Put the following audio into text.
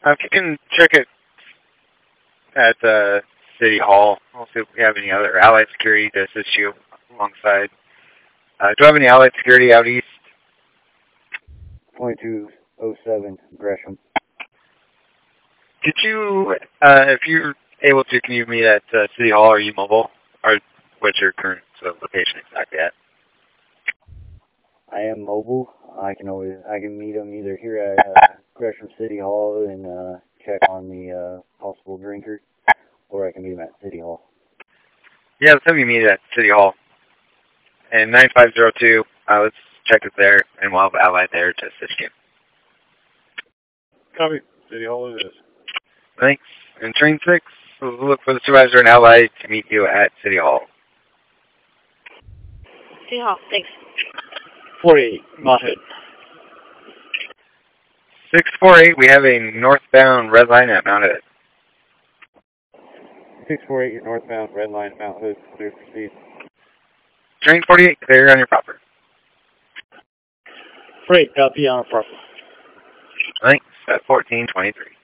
If you can check it at City Hall, we'll see if we have any other Allied security to assist you alongside. Do you have any Allied security out east? 2207 Gresham. Could you, if you're able to, can you meet at City Hall? Are you mobile? Or what's your current location exactly at? I am mobile. I can meet them either here at Gresham City Hall and check on the possible drinker, or I can meet them at City Hall. Yeah, let's have you meet at City Hall. And 9502, let's check it there, and we'll have Allied there to assist you. Copy. City Hall it is. Thanks. And Train 6, we'll look for the supervisor and Allied to meet you at City Hall. City Hall, thanks. 48, Mothead. 648, we have a northbound red line at Mount Hood. 648, you're northbound, red line, Mount Hood, clear to proceed. Train 48, clear on your proper. Freight, copy on our proper. Thanks, at 1423.